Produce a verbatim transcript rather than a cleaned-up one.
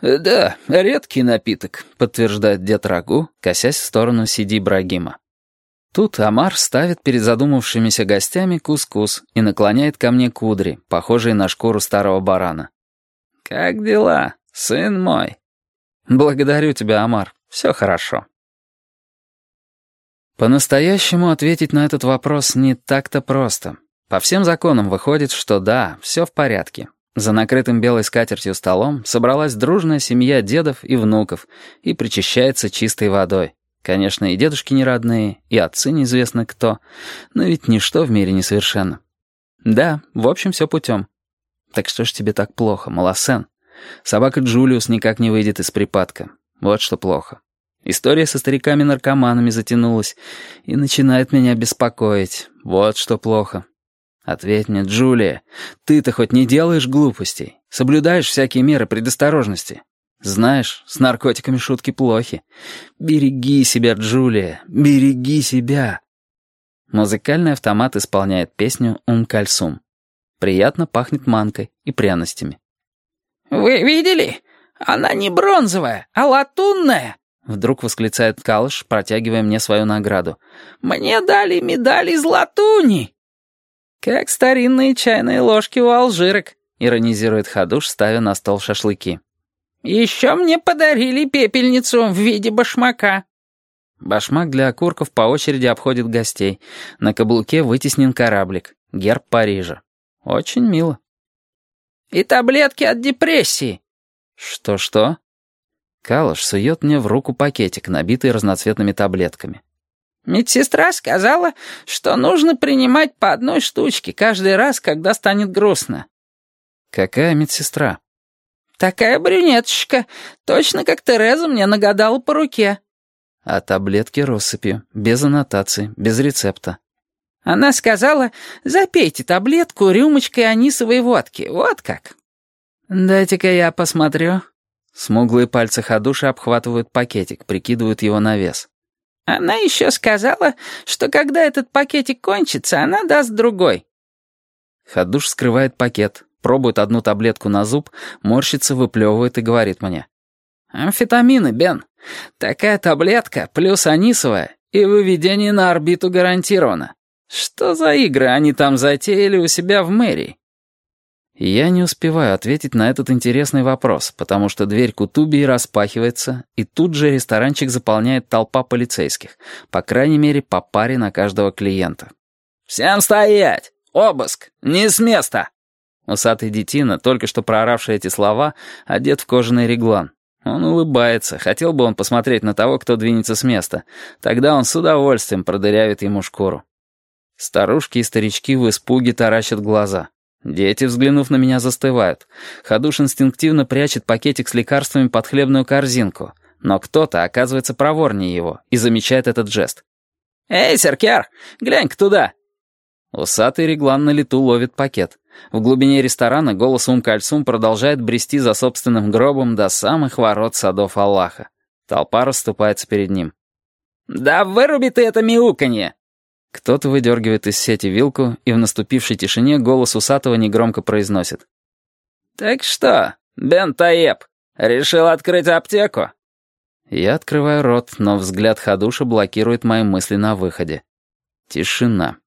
«Да, редкий напиток», — подтверждает дед Рагу, косясь в сторону Сиди Ибрагима. Тут Омар ставит перед задумавшимися гостями кускус и наклоняет ко мне кудри, похожие на шкуру старого барана. «Как дела, сын мой?» «Благодарю тебя, Омар, все хорошо». По-настоящему ответить на этот вопрос не так-то просто. По всем законам выходит, что да, все в порядке. За накрытым белой скатертью столом собралась дружная семья дедов и внуков и причащается чистой водой. Конечно, и дедушки не родные, и отцы неизвестно кто, но ведь ничто в мире не совершенно. Да, в общем, все путем. Так что ж тебе так плохо, Малосен? Собака Джулиус никак не выйдет из припадка. Вот что плохо. История со стариками-наркоманами затянулась и начинает меня беспокоить. Вот что плохо. Ответь мне, Джулия, ты-то хоть не делаешь глупостей, соблюдаешь всякие меры предосторожности. Знаешь, с наркотиками шутки плохи. Береги себя, Джулия, береги себя. Музыкальный автомат исполняет песню «Ум-Кальсум». Приятно пахнет манкой и пряностями. «Вы видели? Она не бронзовая, а латунная!» Вдруг восклицает Калыш, протягивая мне свою награду. «Мне дали медаль из латуни!» «Как старинные чайные ложки у алжирок», — иронизирует Хадуш, ставя на стол шашлыки. «Еще мне подарили пепельницу в виде башмака». Башмак для окурков по очереди обходит гостей. На каблуке вытеснен кораблик, герб Парижа. Очень мило. «И таблетки от депрессии». «Что-что?» Калыш сует мне в руку пакетик, набитый разноцветными таблетками. «Медсестра сказала, что нужно принимать по одной штучке каждый раз, когда станет грустно». «Какая медсестра?» «Такая брюнеточка, точно как Тереза мне нагадала по руке». «А таблетки россыпью, без аннотации, без рецепта». «Она сказала, запейте таблетку рюмочкой анисовой водки, вот как». «Дайте-ка я посмотрю». Смуглые пальцы Хадуша обхватывают пакетик, прикидывают его на вес. «Она еще сказала, что когда этот пакетик кончится, она даст другой». Хадуш скрывает пакет, пробует одну таблетку на зуб, морщится, выплевывает и говорит мне. «Амфетамины, Бен. Такая таблетка, плюс анисовая, и выведение на орбиту гарантировано. Что за игры они там затеяли у себя в мэрии?» Я не успеваю ответить на этот интересный вопрос, потому что дверь Кутубии распахивается, и тут же ресторанчик заполняет толпа полицейских, по крайней мере, по паре на каждого клиента. «Всем стоять! Обыск! Не с места!» Усатый детина, только что прооравший эти слова, одет в кожаный реглан. Он улыбается, хотел бы он посмотреть на того, кто двинется с места. Тогда он с удовольствием продырявит ему шкуру. Старушки и старички в испуге таращат глаза. Дети, взглянув на меня, застывают. Хадуш инстинктивно прячет пакетик с лекарствами под хлебную корзинку. Но кто-то оказывается проворнее его и замечает этот жест. «Эй, Серкер, глянь-ка туда!» Усатый реглан на лету ловит пакет. В глубине ресторана голос Ум-Кальсум продолжает брести за собственным гробом до самых ворот садов Аллаха. Толпа расступается перед ним. «Да выруби ты это мяуканье!» Кто-то выдергивает из сети вилку, и в наступившей тишине голос усатого негромко произносит. «Так что, Бен Таеб, решил открыть аптеку?» Я открываю рот, но взгляд Хадуша блокирует мои мысли на выходе. Тишина.